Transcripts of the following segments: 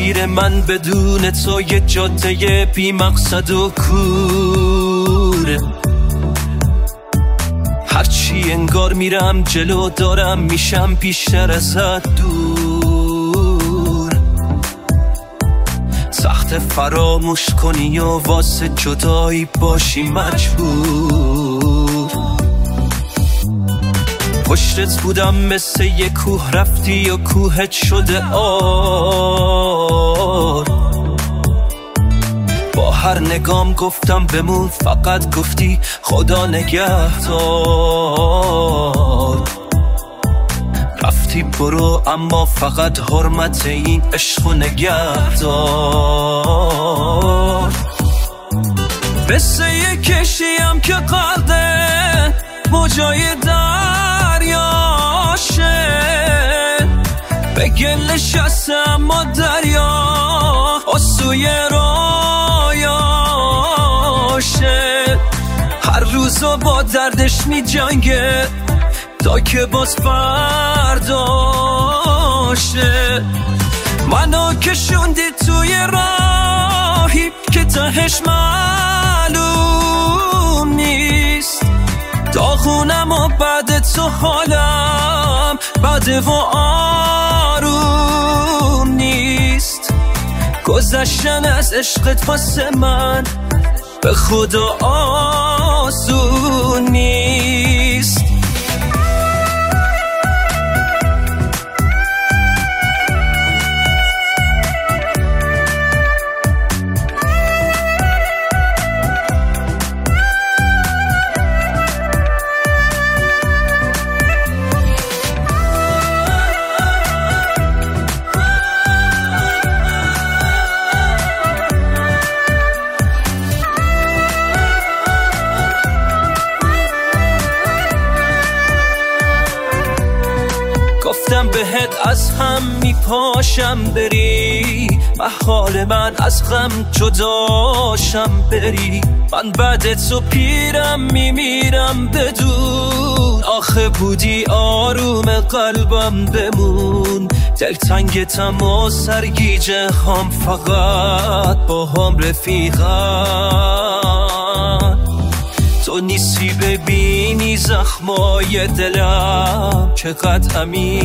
مسیر من بدون تو یه جاده بی مقصد و کوره. هرچی انگار میرم جلو دارم میشم بیشتر ازت دور. سخت فراموش کنی و واسه جدایی باشی مجبور. پشتت بودم مثل یه کوه رفتی و کوهت شده آر. با هر نگام گفتم بمون فقط گفتی خدا نگهدار. رفتی برو اما فقط حرمت این عشق و نگهدار. مثل یه کشتیم که غرقه موجای دریاشه. به گل نشسته اما دریا آسوی رایاشه. هر روزو با دردش می جنگه تا که باز فرداشه. منو کشوندی توی راهی که تهش معلوم نیست. داغونم و بعد تو حالم بده و آروم نیست. گذشتن از عشقت واسه من به خدا آسون نیست. گفتم بهت از هم میپاشم بری، محال من از غم جداشم بری. من بعد تو پیرم میمیرم بدون. آخه بودی آروم قلبم بمون. دلتنگتم و سرگیجه هم فقط با هم رفیقم. تو نیستی ببینی زخمای دلم چقدر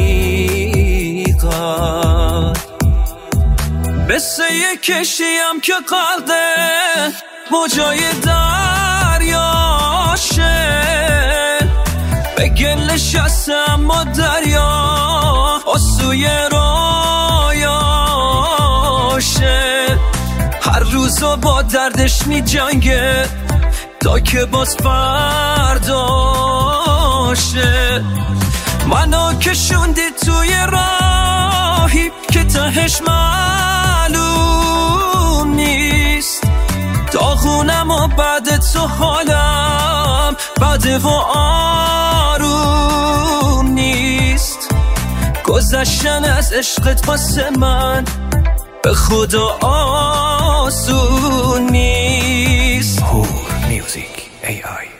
عمیقن. مثل یه کشتیم که غرقه موجای دریاشه. به گل نشسته اما دریا آسوی رایاشه. هر روزو با دردش می جنگه تا که باز فرداشه. منو کشوندی توی راهی که تهش معلوم نیست. داغونم و بعد تو حالم بده و آروم نیست. گذشتن از عشقت واسه من به خدا آسون نیست. Music AI